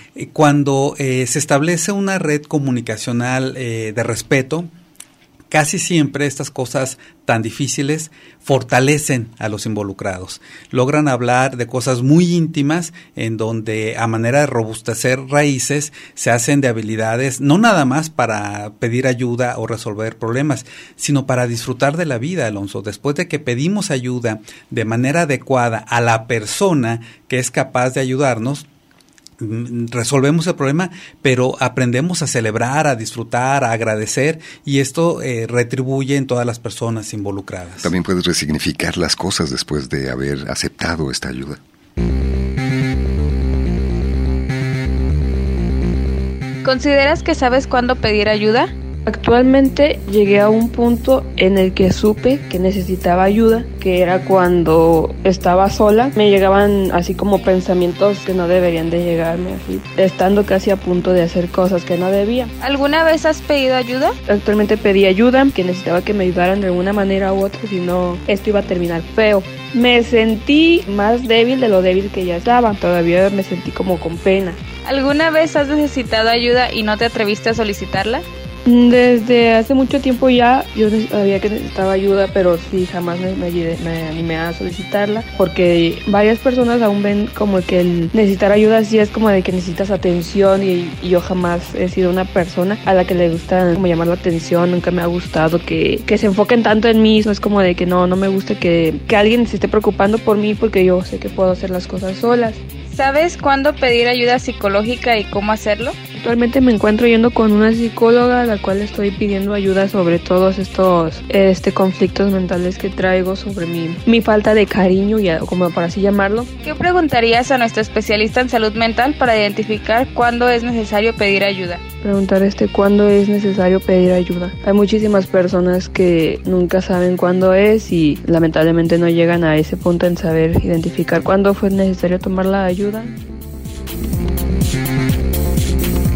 S6: Cuando eh, se establece una red comunicacional eh, de respeto, casi siempre estas cosas tan difíciles fortalecen a los involucrados. Logran hablar de cosas muy íntimas en donde a manera de robustecer raíces se hacen de habilidades no nada más para pedir ayuda o resolver problemas, sino para disfrutar de la vida, Alonso. Después de que pedimos ayuda de manera adecuada a la persona que es capaz de ayudarnos, resolvemos el problema, pero aprendemos a celebrar, a disfrutar, a agradecer, y esto eh, retribuye en todas las personas involucradas.
S1: También puedes resignificar las cosas después de haber aceptado esta ayuda.
S10: ¿Consideras que sabes cuándo pedir ayuda?
S16: Actualmente llegué a un punto en el que supe que necesitaba ayuda, que era cuando estaba sola. Me llegaban así como pensamientos que no deberían de llegarme, así, estando casi a punto de hacer cosas que no debía.
S10: ¿Alguna vez has pedido ayuda?
S16: Actualmente pedí ayuda, que necesitaba que me ayudaran de alguna manera u otra, si no esto iba a terminar feo. Me sentí más débil de lo débil que ya estaba, todavía me sentí como con pena.
S10: ¿Alguna vez has necesitado ayuda y no te atreviste a solicitarla?
S16: Desde hace mucho tiempo ya yo sabía que necesitaba ayuda, pero sí jamás me, me, me animé a solicitarla, porque varias personas aún ven como que el necesitar ayuda sí es como de que necesitas atención, y, y yo jamás he sido una persona a la que le gusta como llamar la atención. Nunca me ha gustado que, que se enfoquen tanto en mí. No es como de que no, no me gusta que, que alguien se esté preocupando por mí, porque yo sé que puedo hacer las cosas solas.
S10: ¿Sabes cuándo pedir ayuda psicológica y cómo hacerlo?
S16: Actualmente me encuentro yendo con una psicóloga, a la cual estoy pidiendo ayuda sobre todos estos este conflictos mentales que traigo, sobre mi, mi falta de cariño, y como para así llamarlo.
S10: ¿Qué preguntarías a nuestro especialista en salud mental para identificar cuándo es necesario pedir ayuda?
S16: Preguntar este cuándo es necesario pedir ayuda. Hay muchísimas personas que nunca saben cuándo es, y lamentablemente no llegan a ese punto en saber identificar cuándo fue necesario tomar la ayuda.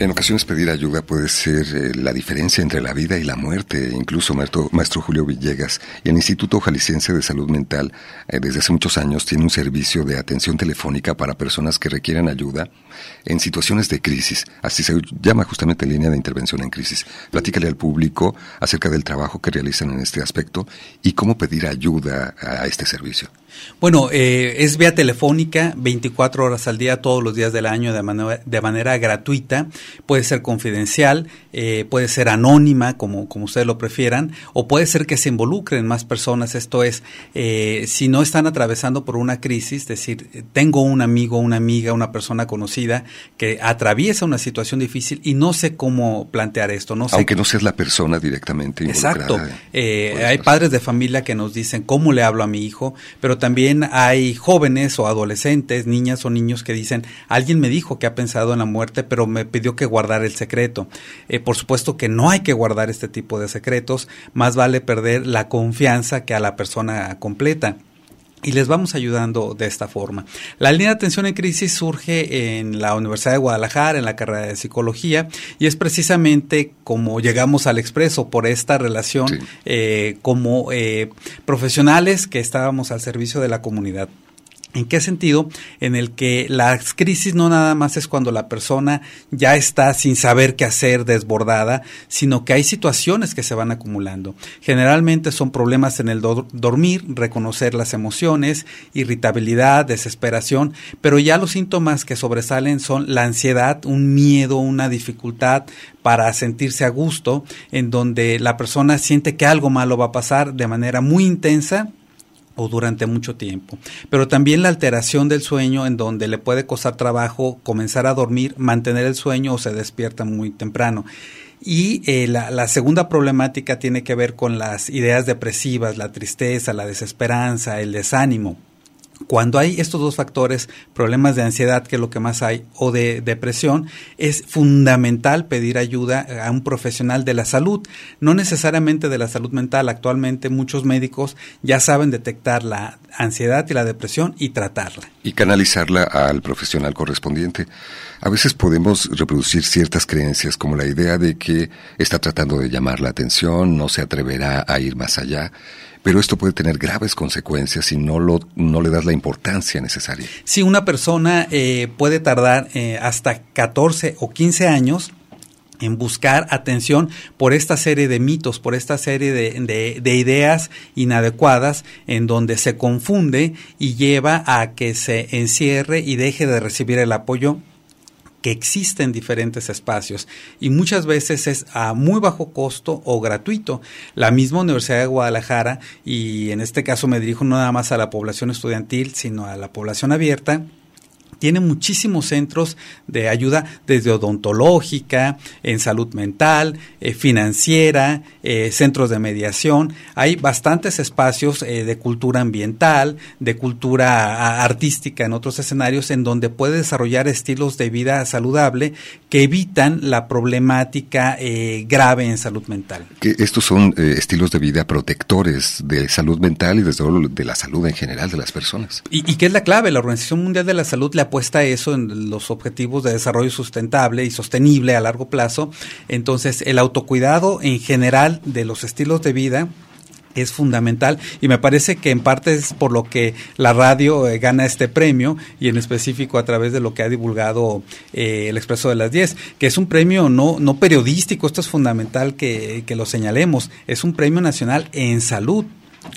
S1: En ocasiones pedir ayuda puede ser eh, la diferencia entre la vida y la muerte. Incluso maestro, maestro Julio Villegas y el Instituto Jalisciense de Salud Mental eh, desde hace muchos años tiene un servicio de atención telefónica para personas que requieren ayuda en situaciones de crisis. Así se llama justamente línea de intervención en crisis. Platícale al público acerca del trabajo que realizan en este aspecto y cómo pedir ayuda a este servicio.
S6: Bueno, eh, es vía telefónica, veinticuatro horas al día, todos los días del año, de manera, de manera gratuita. Puede ser confidencial, eh, puede ser anónima, como, como ustedes lo prefieran, o puede ser que se involucren más personas. Esto es, eh, si no están atravesando por una crisis, es decir, tengo un amigo, una amiga, una persona conocida que atraviesa una situación difícil y no sé cómo plantear esto. No sé
S1: Aunque
S6: cómo.
S1: no seas la persona directamente involucrada.
S6: Exacto. Eh, hay padres de familia que nos dicen, ¿cómo le hablo a mi hijo? Pero también hay jóvenes o adolescentes, niñas o niños que dicen, alguien me dijo que ha pensado en la muerte, pero me pidió que guardara el secreto. Eh, por supuesto que no hay que guardar este tipo de secretos, más vale perder la confianza que a la persona completa. Y les vamos ayudando de esta forma. La línea de atención en crisis surge en la Universidad de Guadalajara, en la carrera de psicología, y es precisamente como llegamos al Expreso, por esta relación sí. eh, como eh, profesionales que estábamos al servicio de la comunidad. ¿En qué sentido? En el que las crisis no nada más es cuando la persona ya está sin saber qué hacer, desbordada, sino que hay situaciones que se van acumulando. Generalmente son problemas en el do- dormir, reconocer las emociones, irritabilidad, desesperación, pero ya los síntomas que sobresalen son la ansiedad, un miedo, una dificultad para sentirse a gusto, en donde la persona siente que algo malo va a pasar de manera muy intensa o durante mucho tiempo, pero también la alteración del sueño, en donde le puede costar trabajo comenzar a dormir, mantener el sueño o se despierta muy temprano. Y eh, la, la segunda problemática tiene que ver con las ideas depresivas, la tristeza, la desesperanza, el desánimo. Cuando hay estos dos factores, problemas de ansiedad, que es lo que más hay, o de depresión, es fundamental pedir ayuda a un profesional de la salud, no necesariamente de la salud mental. Actualmente muchos médicos ya saben detectar la ansiedad y la depresión y tratarla.
S1: Y canalizarla al profesional correspondiente. A veces podemos reproducir ciertas creencias, como la idea de que está tratando de llamar la atención, no se atreverá a ir más allá. Pero esto puede tener graves consecuencias si no lo no le das la importancia necesaria.
S6: Sí, una persona eh, puede tardar eh, hasta catorce o quince años en buscar atención por esta serie de mitos, por esta serie de, de, de ideas inadecuadas, en donde se confunde y lleva a que se encierre y deje de recibir el apoyo que existen diferentes espacios, y muchas veces es a muy bajo costo o gratuito. La misma Universidad de Guadalajara, y en este caso me dirijo no nada más a la población estudiantil, sino a la población abierta, tiene muchísimos centros de ayuda, desde odontológica, en salud mental, eh, financiera, eh, centros de mediación. Hay bastantes espacios eh, de cultura ambiental, de cultura a, artística en otros escenarios, en donde puede desarrollar estilos de vida saludable que evitan la problemática eh, grave en salud mental.
S1: Que estos son eh, estilos de vida protectores de salud mental y desde luego de la salud en general de las personas.
S6: ¿Y, y qué es la clave? La Organización Mundial de la Salud le apuesta a eso en los objetivos de desarrollo sustentable y sostenible a largo plazo. Entonces, el autocuidado en general de los estilos de vida es fundamental, y me parece que en parte es por lo que la radio eh, gana este premio, y en específico a través de lo que ha divulgado eh, el Expreso de las diez, que es un premio no, no periodístico. Esto es fundamental que, que lo señalemos, es un premio nacional en salud.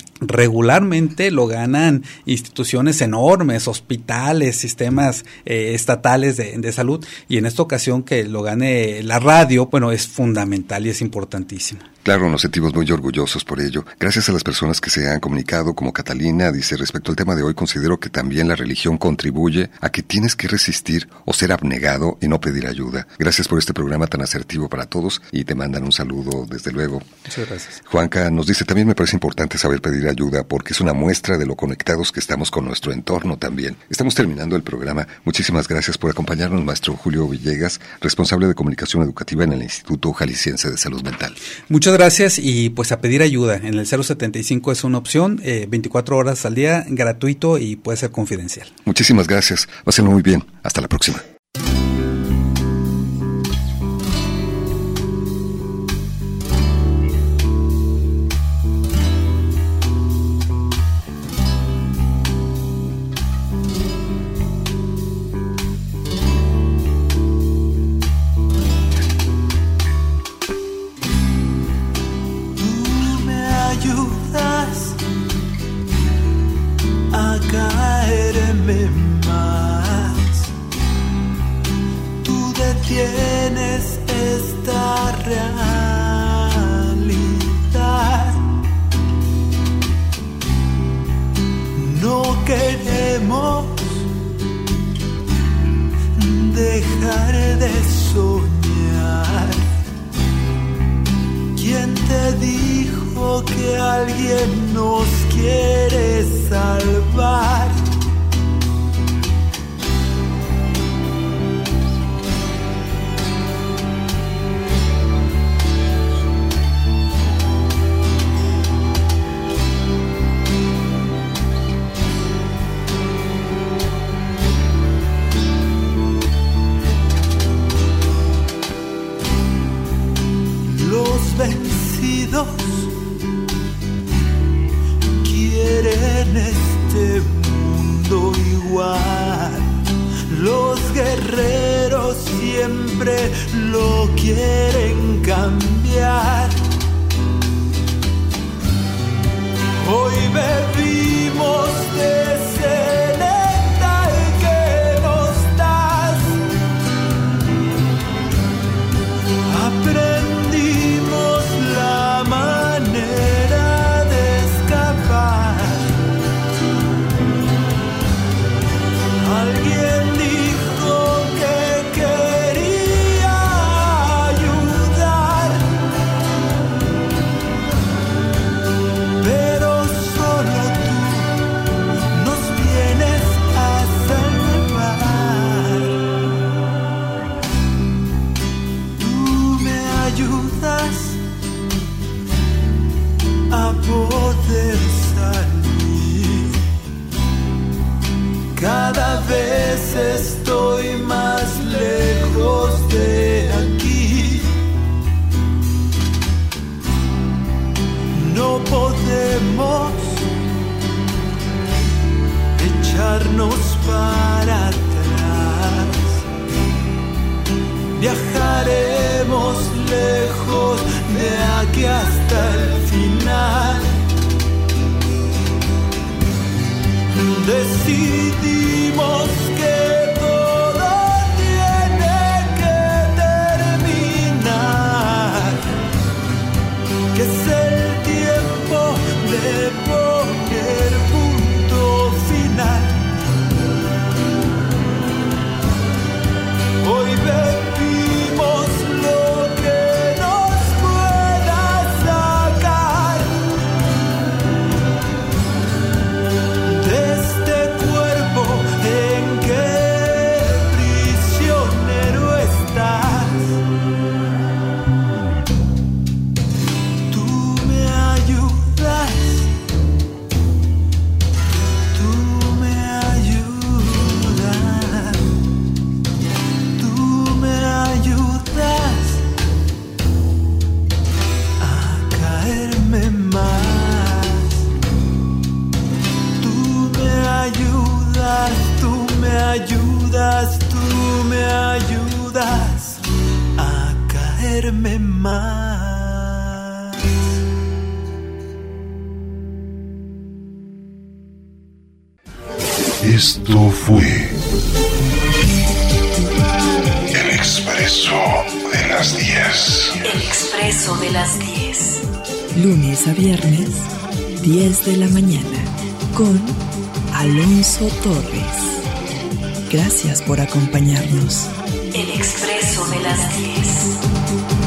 S6: Regularmente lo ganan instituciones enormes, hospitales, sistemas eh, estatales de, de salud, y en esta ocasión que lo gane la radio, bueno, es fundamental y es importantísimo.
S1: Claro, nos sentimos muy orgullosos por ello. Gracias a las personas que se han comunicado, como Catalina, dice, respecto al tema de hoy, considero que también la religión contribuye a que tienes que resistir o ser abnegado y no pedir ayuda. Gracias por este programa tan asertivo para todos, y te mandan un saludo, desde luego.
S6: Muchas gracias.
S1: Juanca nos dice, también me parece importante saber pedir ayuda, porque es una muestra de lo conectados que estamos con nuestro entorno también. Estamos terminando el programa. Muchísimas gracias por acompañarnos, maestro Julio Villegas, responsable de comunicación educativa en el Instituto Jalisciense de Salud Mental.
S6: Muchas gracias, y pues a pedir ayuda. En el cero setenta y cinco es una opción, eh, veinticuatro horas al día, gratuito, y puede ser confidencial.
S1: Muchísimas gracias. Pásenlo muy bien. Hasta la próxima.
S17: dijo que alguien nos quiere salvar. Vencidos quieren este mundo igual. Los guerreros siempre lo quieren cambiar. Hoy bebimos de ese néctar que nos das. Aprendimos la manera de escapar. Alguien dijo que quería ayudar, pero solo tú nos vienes a salvar. Tú me ayudas a poder salir. Cada vez estoy más lejos de aquí. No podemos echarnos para atrás. Viajaremos lejos de aquí hasta el final. Decidimos que todo tiene que terminar, que es el tiempo de poner punto final. Hoy bebimos lo que nos pueda sacar de este cuerpo en que prisionero estás. Tú me ayudas, tú me ayudas, tú me ayudas a caerme más. Tú me ayudas, tú me ayudas, tú me ayudas a caerme más.
S9: Esto fue El Expreso de las diez.
S2: El Expreso de las diez. Lunes a viernes, diez de la mañana, con Alonso Torres. Gracias por acompañarnos. El Expreso de las diez.